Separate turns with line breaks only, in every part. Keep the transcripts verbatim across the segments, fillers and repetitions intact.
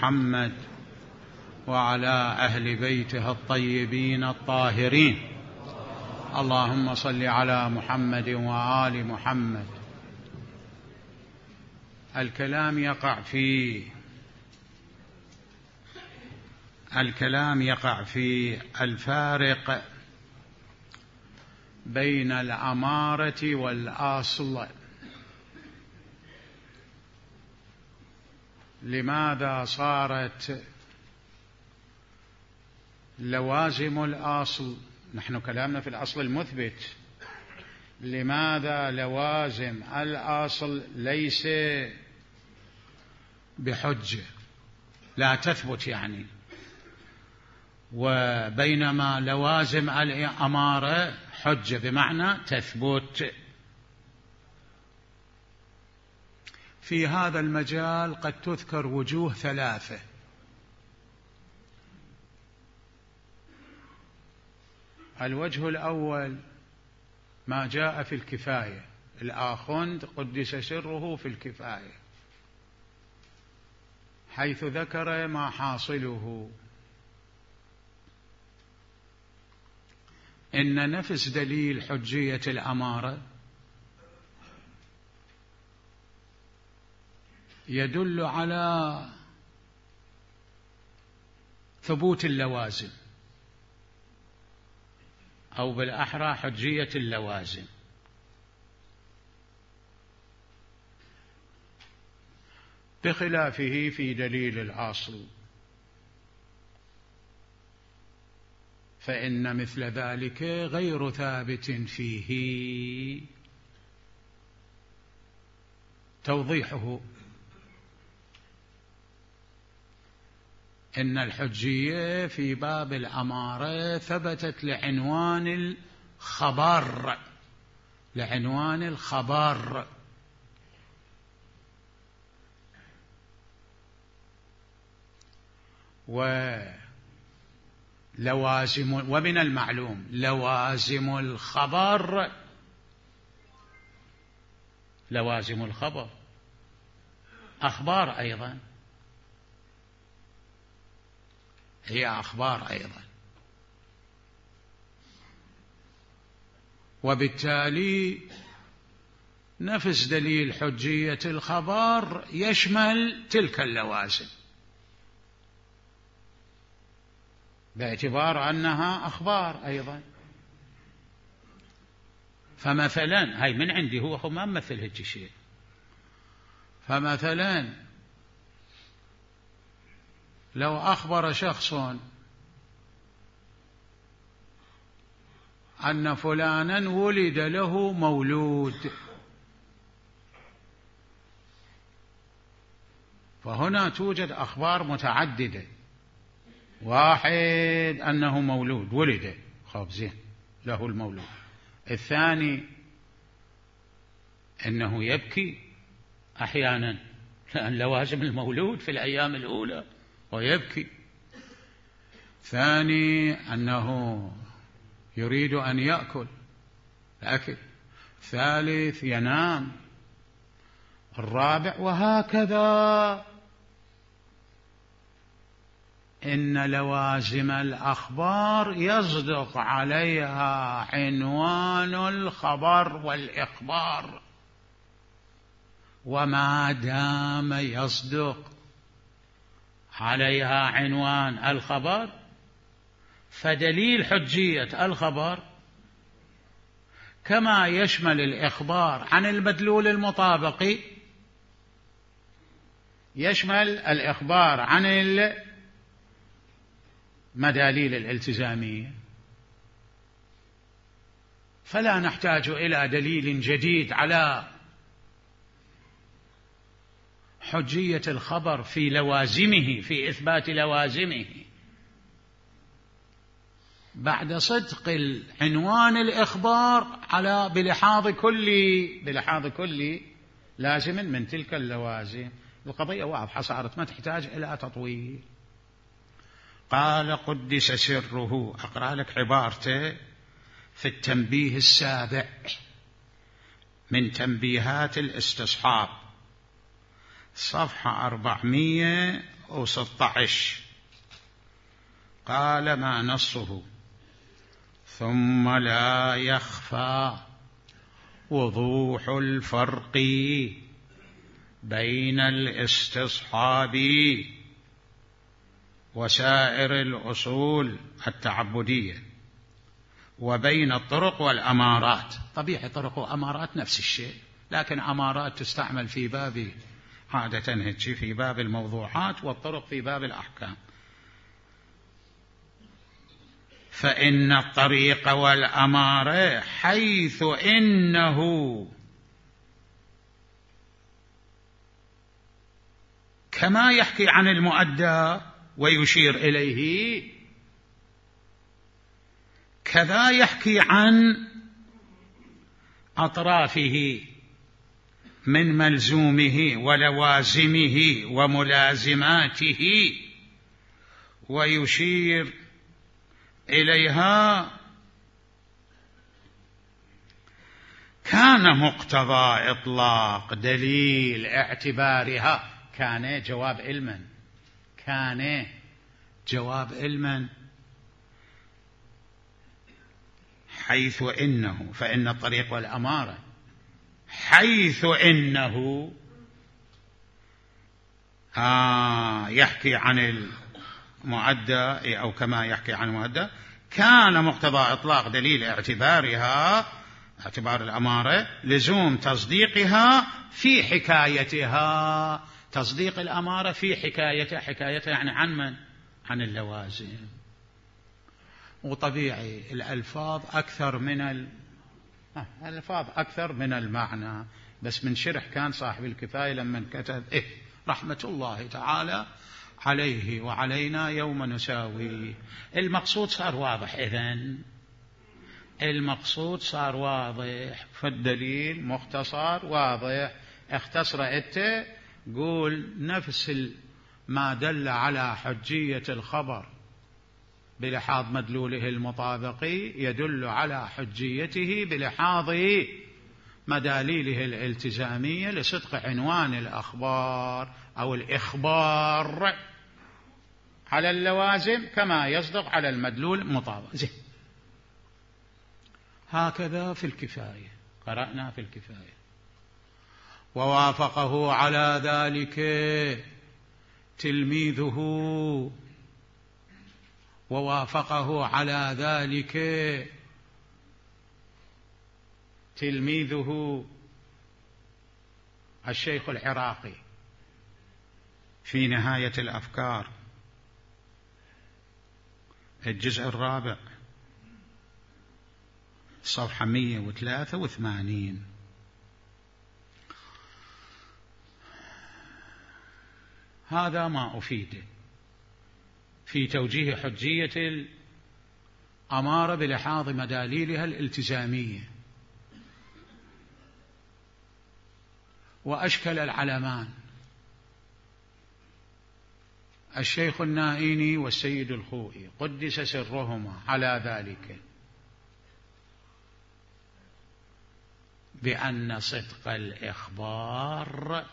محمد وعلى أهل بيته الطيبين الطاهرين. اللهم صل على محمد وآل محمد. الكلام يقع في الكلام يقع في الفارق بين الأمارة والأصل. لماذا صارت لوازم الأصل، نحن كلامنا في الأصل المثبت، لماذا لوازم الأصل ليس بحجة، لا تثبت يعني، وبينما لوازم الأمارة حجة بمعنى تثبت؟ في هذا المجال قد تذكر وجوه ثلاثة. الوجه الأول ما جاء في الكفاية، الآخوند قدس سره في الكفاية، حيث ذكر ما حاصله إن نفس دليل حجية الأمارة يدل على ثبوت اللوازم، أو بالأحرى حجية اللوازم، بخلافه في دليل الأصل، فإن مثل ذلك غير ثابت فيه. توضيحه إن الحجية في باب الأمارة ثبتت لعنوان الخبر، لعنوان الخبر، ولوازم، ومن المعلوم لوازم الخبر، لوازم الخبر أخبار أيضا، هي أخبار أيضا، وبالتالي نفس دليل حجية الخبر يشمل تلك اللوازم باعتبار أنها أخبار أيضا. فمثلا هاي من عندي، هو ما مثل هيك شيء، فمثلا لو أخبر شخص أن فلانا ولد له مولود، فهنا توجد أخبار متعددة. واحد أنه مولود، ولد، خاب زين، له المولود. الثاني أنه يبكي أحيانا، لأن لوازم المولود في الأيام الأولى ويبكي. ثاني أنه يريد أن يأكل الأكل. ثالث ينام. الرابع وهكذا. إن لوازم الأخبار يصدق عليها عنوان الخبر والإخبار، وما دام يصدق عليها عنوان الخبر فدليل حجية الخبر كما يشمل الإخبار عن المدلول المطابق يشمل الإخبار عن المداليل الالتزامية. فلا نحتاج إلى دليل جديد على حجية الخبر في لوازمه، في إثبات لوازمه، بعد صدق العنوان الإخبار على بلحاظ كل بلحاظ كل لازم من تلك اللوازم. القضية واضحة صارت، ما تحتاج إلى تطويل. قال قدس سره، أقرأ لك عبارته في التنبيه السابع من تنبيهات الاستصحاب، صفحة أربعمائة وستة عشر. قال ما نصه: ثم لا يخفى وضوح الفرق بين الاستصحاب وسائر الأصول التعبدية وبين الطرق والأمارات. طبيعي طرق وأمارات نفس الشيء، لكن أمارات تستعمل في باب عادة هيك في باب الموضوعات، والطرق في باب الأحكام. فإن الطريق والأمارة حيث إنه كما يحكي عن المؤدى ويشير إليه، كذا يحكي عن أطرافه من ملزومه ولوازمه وملازماته ويشير إليها. كان مقتضى إطلاق دليل اعتبارها. كان جواب علما، كان جواب علما. حيث إنه، فإن الطريق والأمارة حيث إنه آه يحكي عن المؤدى أو كما يحكي عن المؤدى، كان مقتضى إطلاق دليل اعتبارها، اعتبار الأمارة، لزوم تصديقها في حكايتها. تصديق الأمارة في حكايتها. حكايتها يعني عن من؟ عن اللوازم. وطبيعي الألفاظ أكثر من ال... الألفاظ أكثر من المعنى. بس من شرح كان صاحب الكفاية لما كتب إيه رحمة الله تعالى عليه وعلينا يوم نساوي. المقصود صار واضح. إذن المقصود صار واضح، فالدليل مختصر واضح. اختصر أنت قول نفس ما دل على حجية الخبر بلحاظ مدلوله المطابقي يدل على حجيته بلحاظ مداليله الالتزامية لصدق عنوان الأخبار أو الإخبار على اللوازم كما يصدق على المدلول المطابق. زين. هكذا في الكفاية، قرأنا في الكفاية. ووافقه على ذلك تلميذه ووافقه على ذلك تلميذه الشيخ العراقي في نهاية الأفكار الجزء الرابع صفحة مئة وثلاثة وثمانين. هذا ما أفيده في توجيه حجية الأمارة بلحاظ مداليلها الالتزامية. وأشكل العلمان الشيخ النائيني والسيد الخوئي قدس سرهما على ذلك بأن صدق الإخبار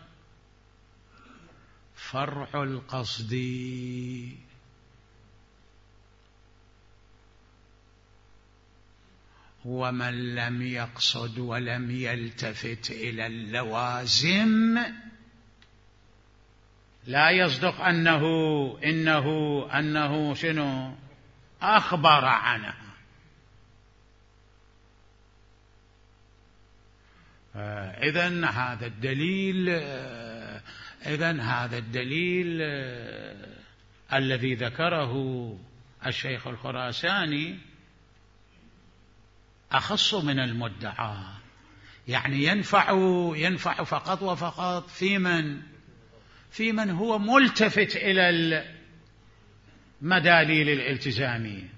فرع القصد، ومن لم يقصد ولم يلتفت إلى اللوازم لا يصدق أنه إنه أنه شنو أخبر عنها. إذن هذا الدليل إذن هذا الدليل الذي ذكره الشيخ الخراساني أخص من المدعى، يعني ينفع ينفع فقط وفقط في من في من هو ملتفت إلى المداليل الالتزامية،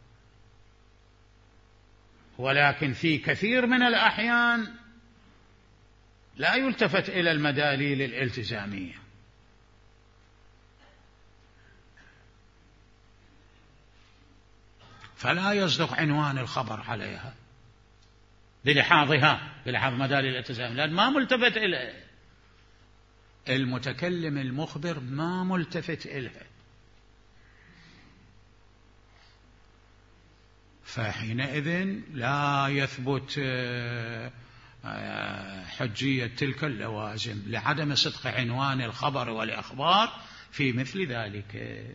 ولكن في كثير من الأحيان لا يلتفت إلى المداليل الالتزامية. فلا يصدق عنوان الخبر عليها بلحاظها بلحاظ مداليل الالتزام، لأن ما ملتفت إليه. المتكلم المخبر ما ملتفت إلها، فحينئذ لا يثبت حجية تلك اللوازم لعدم صدق عنوان الخبر والإخبار في مثل ذلك.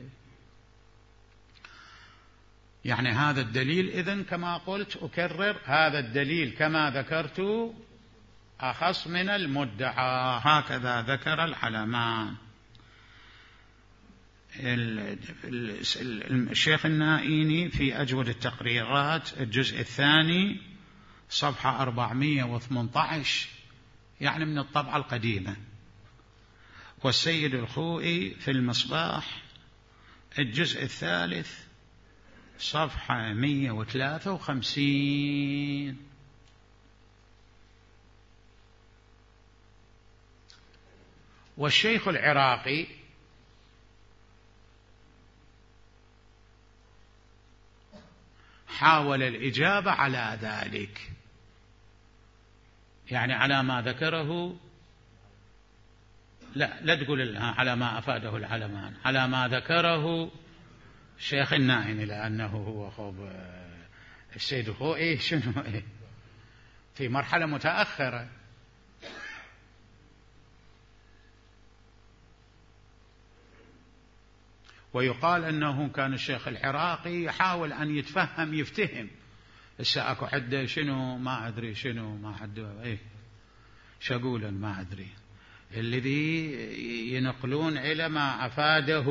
يعني هذا الدليل إذن كما قلت أكرر، هذا الدليل كما ذكرت أخص من المدعى، هكذا ذكر العلمان. الشيخ النائيني في أجود التقريرات الجزء الثاني صفحة أربعمائة وثمانية عشر، يعني من الطبعة القديمة. والسيد الخوئي في المصباح الجزء الثالث صفحة مئة وثلاثة وخمسين. والشيخ العراقي حاول الإجابة على ذلك، يعني على ما ذكره، لا لا تقول على ما أفاده العلمان، على ما ذكره الشيخ النائني، لأنه هو خوب السيد الخوئي شنو في مرحلة متأخرة. ويقال أنه كان الشيخ العراقي يحاول أن يتفهم يفتهم. هسه أكو حد شنو ما أدري شنو ما حد إيه شقولا ما أدري الذي ينقلون إلى ما أفاده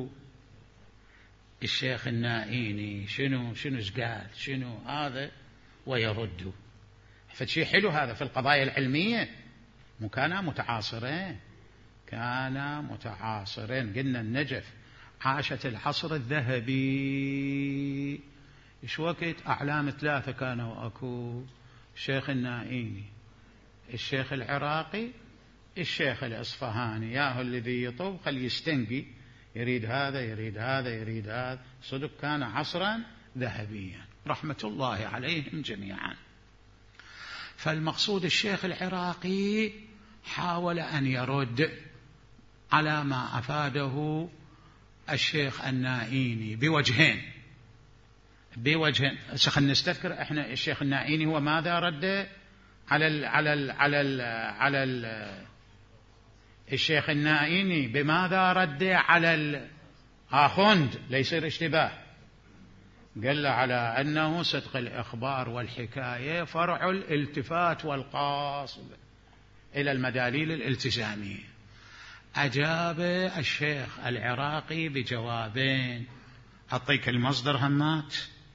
الشيخ النائيني شنو شنو قال شنو هذا ويردوا. فشي حلو هذا في القضايا العلمية، مو كانا متعاصرين، كانا متعاصرين. قلنا النجف عاشت العصر الذهبي، إيش وقت أعلام ثلاثة كانوا أكو، الشيخ النائيني، الشيخ العراقي، الشيخ الإصفهاني. ياهو الذي يطوب خل يستنقي، يريد هذا يريد هذا يريد هذا. صدق كان عصرا ذهبيا رحمة الله عليهم جميعا. فالمقصود الشيخ العراقي حاول أن يرد على ما أفاده الشيخ النائيني بوجهين بوجهين خلينا نستذكر احنا الشيخ النائيني هو ماذا رد على ال على ال على ال على ال الشيخ النائيني بماذا رد على الآخوند ليصير اشتباه. قال له على أنه صدق الإخبار والحكاية فرع الالتفات والقاصد إلى المداليل الالتزامية. أجاب الشيخ العراقي بجوابين. أعطيك المصدر همات،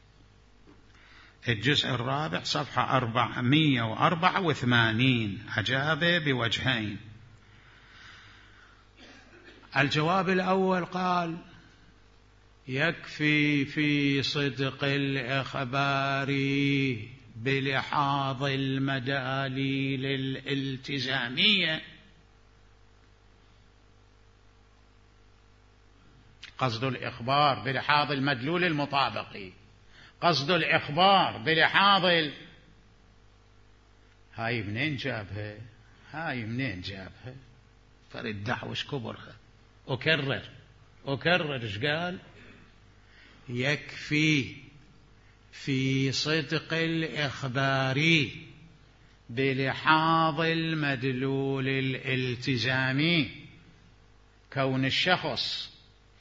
الجزء الرابع صفحة أربعمائة وأربعة وثمانين، أجاب بوجهين. الجواب الأول قال: يكفي في صدق الإخبار بلحاظ المداليل الالتزامية. قصد الإخبار بلحاظ المدلول المطابقي، قصد الإخبار بلحاظ ال... هاي منين جابها؟ هاي منين جابها؟ فرد دعوش كبرها. أكرر أكرر إيش قال؟ يكفي في صدق الإخبار بلحاظ المدلول الالتزامي كون الشخص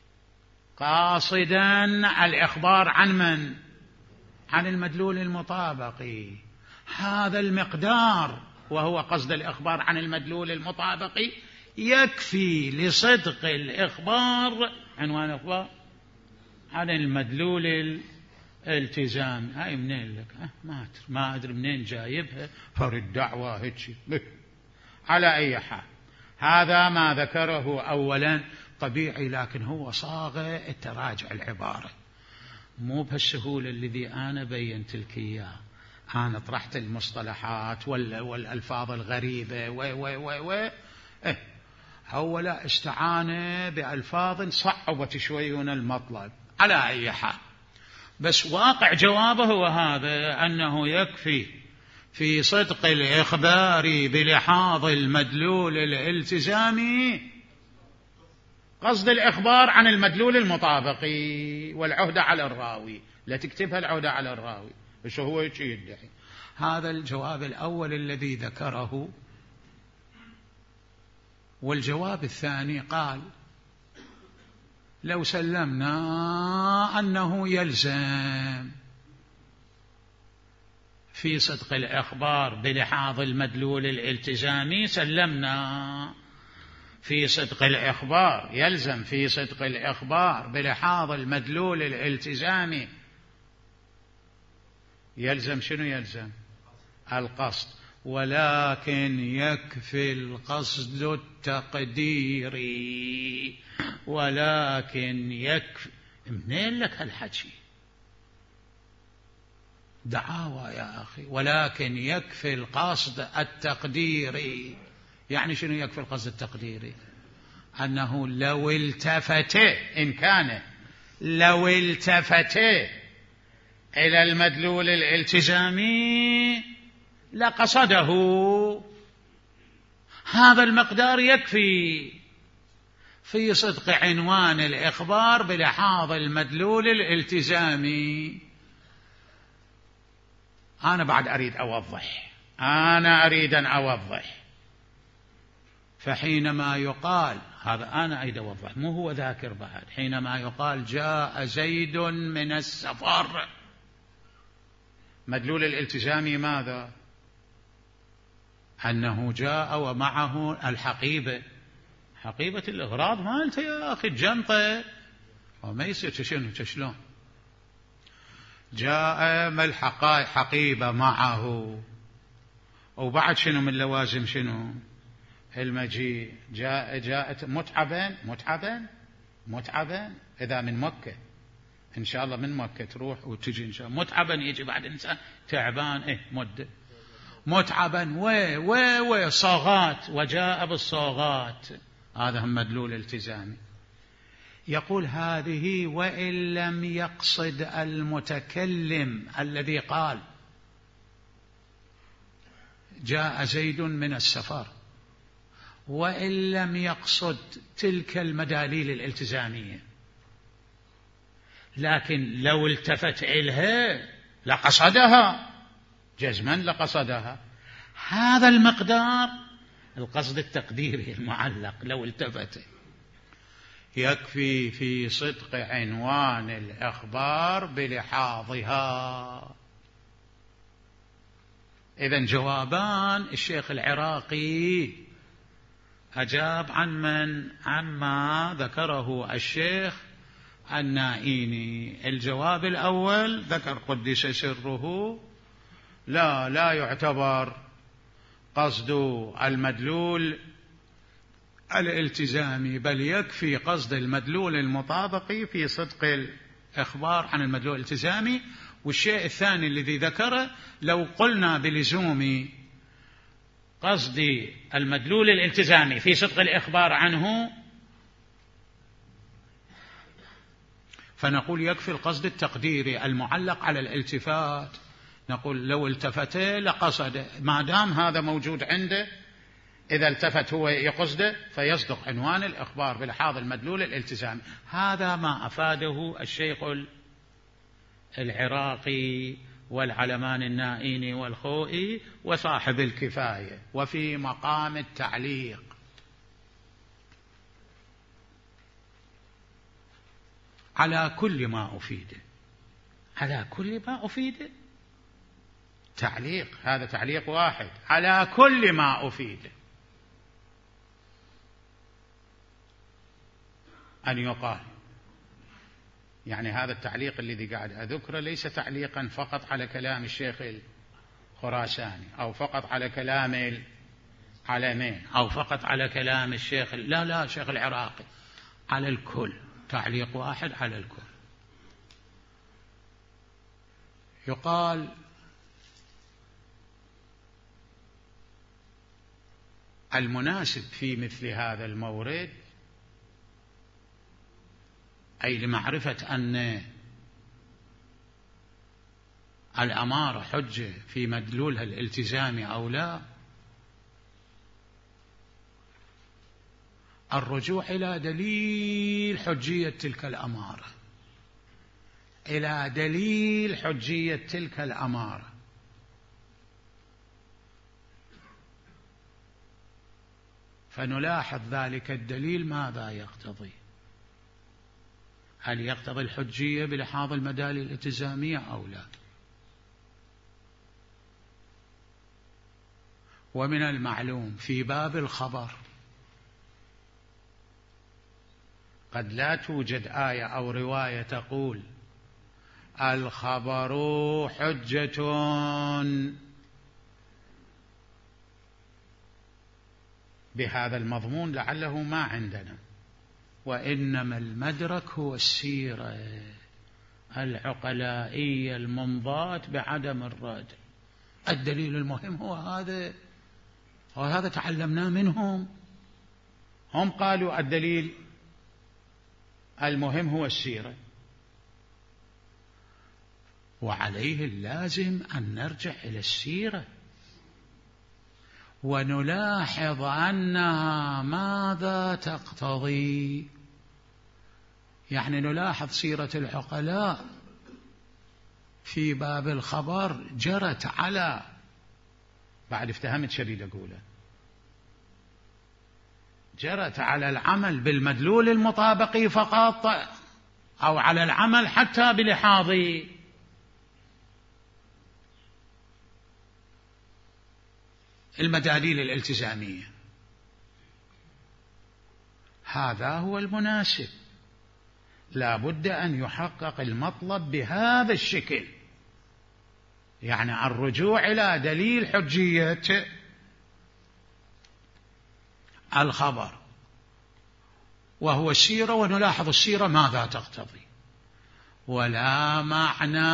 قاصدا الإخبار عن من؟ عن المدلول المطابقي. هذا المقدار وهو قصد الإخبار عن المدلول المطابقي يكفي لصدق الإخبار، عنوان الإخبار عن المدلول الالتزام. هاي منين لك؟ أه ما أدري ما أدري منين جايبها، فرد دعوة هيك. على أي حال هذا ما ذكره أولا طبيعي، لكن هو صاغة التراجع العبارة مو بهالسهولة الذي أنا بينت لك إياه. أنا طرحت المصطلحات والألفاظ الغريبة و و و و إيه أولا استعان بألفاظ صعبت شوي هنا المطلب. على أي حال بس واقع جوابه هو هذا، أنه يكفي في صدق الإخبار بلحاظ المدلول الالتزامي، قصد الإخبار عن المدلول المطابقي والعهدة على الراوي، لا تكتبها العهدة على الراوي، إيش هو يدعي. هذا الجواب الأول الذي ذكره. والجواب الثاني قال لو سلمنا أنه يلزم في صدق الإخبار بلحاظ المدلول الالتزامي، سلمنا في صدق الإخبار، يلزم في صدق الإخبار بلحاظ المدلول الالتزامي، يلزم شنو؟ يلزم القصد، ولكن يكفي القصد التقديري، ولكن يكفي. منين لك هالحكي؟ دعاوى يا أخي. ولكن يكفي القصد التقديري، يعني شنو يكفي القصد التقديري؟ أنه لو التفت، إن كان لو التفت إلى المدلول الالتزامي لقصده، هذا المقدار يكفي في صدق عنوان الإخبار بلحاظ المدلول الالتزامي. أنا بعد أريد أوضح، أنا أريد أن أوضح. فحينما يقال هذا، أنا أريد أوضح، مو هو ذاكر بعد. حينما يقال جاء زيد من السفر، مدلول الالتزامي ماذا؟ أنه جاء ومعه الحقيبة، حقيبة الإغراض مالته يا أخي، الجنطة، وما يصير شنو شلون جاء ما الحقائق حقيبة معه. وبعد شنو من لوازم شنو المجيء؟ جاء جاءت متعبا متعبا متعبا، إذا من مكة إن شاء الله، من مكة تروح وتجي إن شاء الله، متعبا يجي بعد إنسان تعبان، إيه مدة متعبا و و و صاغات، وجاء بالصاغات، هذا هم مدلول التزامي. يقول هذه وإن لم يقصد المتكلم الذي قال جاء زيد من السفر، وإن لم يقصد تلك المداليل الالتزامية، لكن لو التفت إليها لقصدها، جزما لقصدها. هذا المقدار القصد التقديري المعلق، لو التفت يكفي في صدق عنوان الإخبار بلحاظها. إذن جوابان. الشيخ العراقي أجاب عن من؟ عما ذكره الشيخ النائيني. الجواب الأول ذكر قدس سره لا لا يعتبر قصد المدلول الالتزامي، بل يكفي قصد المدلول المطابقي في صدق الإخبار عن المدلول الالتزامي. والشيء الثاني الذي ذكره، لو قلنا بلزوم قصد المدلول الالتزامي في صدق الإخبار عنه، فنقول يكفي القصد التقديري المعلق على الالتفات. نقول لو التفت لقصد، ما دام هذا موجود عنده، إذا التفت هو يقصده فيصدق عنوان الإخبار بلحاظ المدلول الالتزامي. هذا ما أفاده الشيخ العراقي والعلمان النائيني والخوئي وصاحب الكفاية. وفي مقام التعليق على كل ما أفيده، على كل ما أفيده تعليق، هذا تعليق واحد على كل ما أفيده، أن يقال يعني هذا التعليق الذي قاعد أذكره ليس تعليقا فقط على كلام الشيخ الخراساني، أو فقط على كلام العلمين، أو فقط على كلام الشيخ، لا لا الشيخ العراقي، على الكل، تعليق واحد على الكل. يقال المناسب في مثل هذا المورد، أي لمعرفة أن الأمارة حجة في مدلولها الالتزامي أو لا؟ الرجوع إلى دليل حجية تلك الأمارة، إلى دليل حجية تلك الأمارة. فنلاحظ ذلك الدليل ماذا يقتضي، هل يقتضي الحجية بلحاظ المدالل الالتزامية أو لا؟ ومن المعلوم في باب الخبر قد لا توجد آية أو رواية تقول الخبر حجة بهذا المضمون، لعله ما عندنا، وإنما المدرك هو السيرة العقلائية المنضاة بعدم الرد. الدليل المهم هو هذا، وهذا تعلمناه منهم. هم قالوا الدليل المهم هو السيرة، وعليه اللازم أن نرجع إلى السيرة ونلاحظ أنها ماذا تقتضي. يعني نلاحظ سيرة العقلاء في باب الخبر جرت على، بعد افتهمت شديد أقوله، جرت على العمل بالمدلول المطابق فقط، أو على العمل حتى بلحاظ المداليل الالتزامية. هذا هو المناسب، لا بد أن يحقق المطلب بهذا الشكل، يعني الرجوع إلى دليل حجية الخبر وهو السيرة، ونلاحظ السيرة ماذا تقتضي. ولا معنى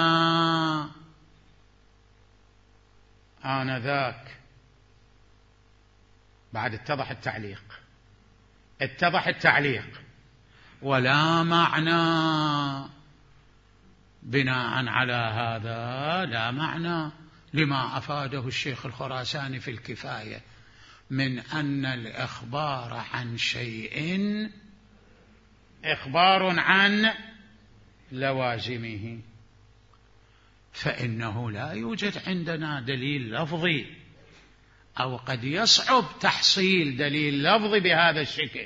آنذاك، بعد اتضح التعليق، اتضح التعليق ولا معنى بناء على هذا، لا معنى لما أفاده الشيخ الخراساني في الكفاية من أن الإخبار عن شيء إخبار عن لوازمه، فإنه لا يوجد عندنا دليل لفظي، أو قد يصعب تحصيل دليل لفظي بهذا الشكل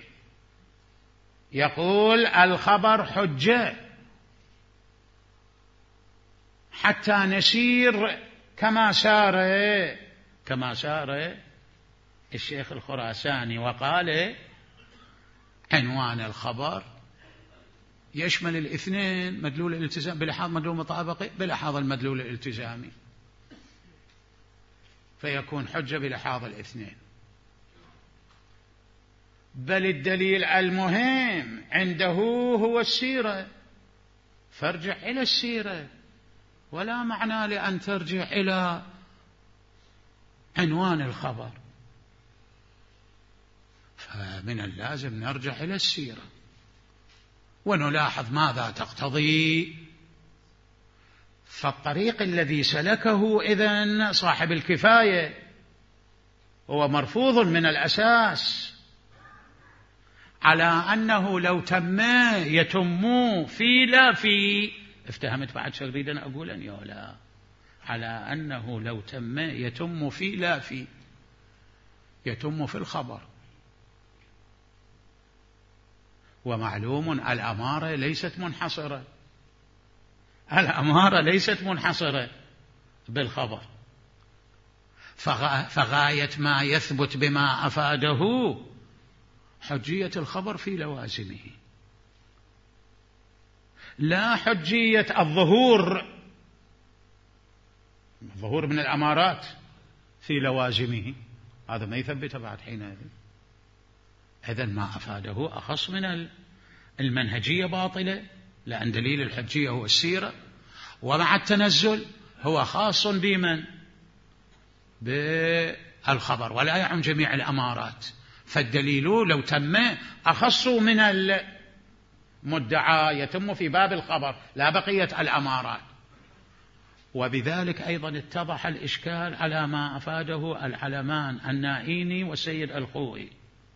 يقول الخبر حجة حتى نسير كما سار كما سار الشيخ الخراساني وقال عنوان الخبر يشمل الاثنين، مدلول الالتزام بلحاظ مدلول مطابقي بلحاظ المدلول الالتزامي، فيكون حجة بلحاظ الاثنين. بل الدليل المهم عنده هو السيرة، فارجع إلى السيرة، ولا معنى لأن ترجع إلى عنوان الخبر. فمن اللازم نرجع إلى السيرة ونلاحظ ماذا تقتضي. فالطريق الذي سلكه إذن صاحب الكفاية هو مرفوض من الأساس، على أنه لو تم يتم في لا في. افتهمت بعد شو أريد أن أقول أن يولا، على أنه لو تم يتم في لا في، يتم في الخبر. ومعلوم الأمارة ليست منحصرة، الأمارة ليست منحصرة بالخبر، فغاية ما يثبت بما أفاده حجية الخبر في لوازمه، لا حجية الظهور، الظهور من الأمارات في لوازمه، هذا ما يثبت بعد حينئذ. إذن ما أفاده أخص من المنهجية باطلة، لأن دليل الحجية هو السيرة، ومع التنزل هو خاص بمن؟ بالخبر، ولا يعم جميع الأمارات. فالدليل لو تم أخص من المدعى، يتم في باب الخبر لا بقية الأمارات. وبذلك أيضا اتضح الإشكال على ما أفاده العلمان النائيني والسيد الخوئي،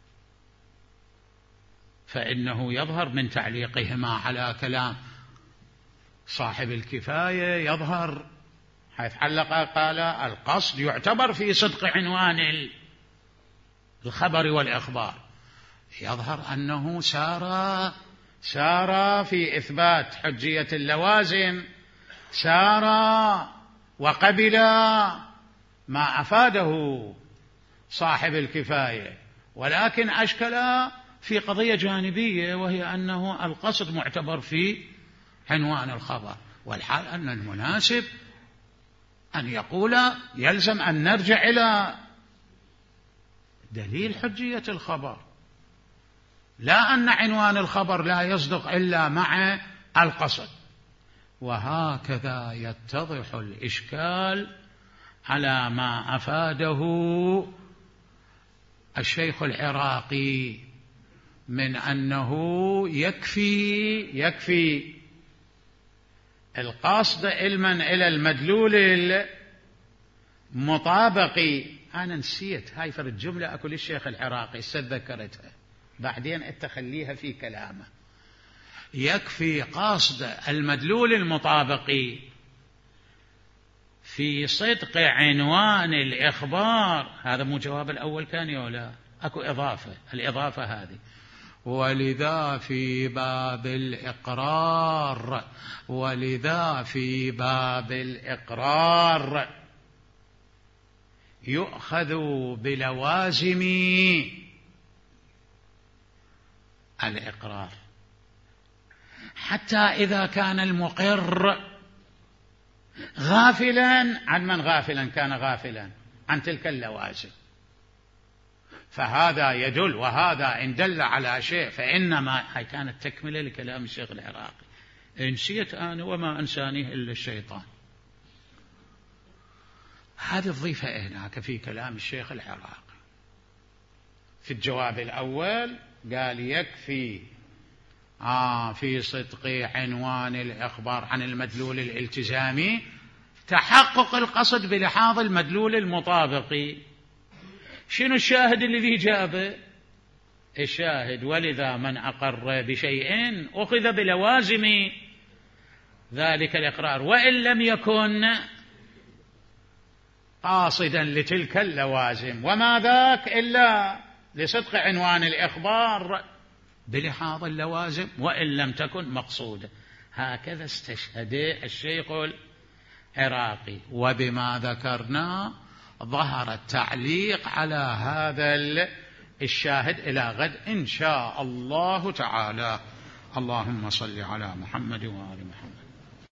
فإنه يظهر من تعليقهما على كلام صاحب الكفاية، يظهر حيث علق قال القصد يعتبر في صدق عنوان الخبر والإخبار، يظهر أنه سار سار في إثبات حجية اللوازم، سار وقبل ما أفاده صاحب الكفاية، ولكن أشكل في قضية جانبية، وهي أنه القصد معتبر في عنوان الخبر، والحال أن المناسب أن يقول يلزم أن نرجع إلى دليل حجية الخبر، لا أن عنوان الخبر لا يصدق إلا مع القصد. وهكذا يتضح الإشكال على ما أفاده الشيخ العراقي من أنه يكفي يكفي القصد علما إلى المدلول المطابق. أنا نسيت هاي فرد جملة أقول الشيخ العراقي استذكرتها بعدين أتخليها في كلامه. يكفي قصد المدلول المطابق في صدق عنوان الإخبار. هذا مو جواب الأول كان ولا أكو إضافة، الإضافة هذه. ولذا في باب الإقرار ولذا في باب الإقرار يؤخذ بلوازم الإقرار، حتى إذا كان المقر غافلا عن من غافلا كان غافلا عن تلك اللوازم، فهذا يدل، وهذا إن دل على شيء فإنما هي كانت تكملة لكلام الشيخ العراقي. نسيت أنا وما أنسانيه إلا الشيطان. هذه الضيفة هناك في كلام الشيخ العراقي. في الجواب الأول قال يكفي آه في صدق عنوان الإخبار عن المدلول الالتزامي تحقق القصد بلحاظ المدلول المطابق. شنو الشاهد اللي فيه جابه؟ الشاهد ولذا من أقر بشيء أخذ بلوازم ذلك الإقرار وإن لم يكن قاصدا لتلك اللوازم، وما ذاك إلا لصدق عنوان الإخبار بلحاظ اللوازم وإن لم تكن مقصودة. هكذا استشهد الشيخ العراقي. وبما ذكرنا ظهر التعليق على هذا الشاهد إلى غد إن شاء الله تعالى. اللهم صل على محمد وآل محمد.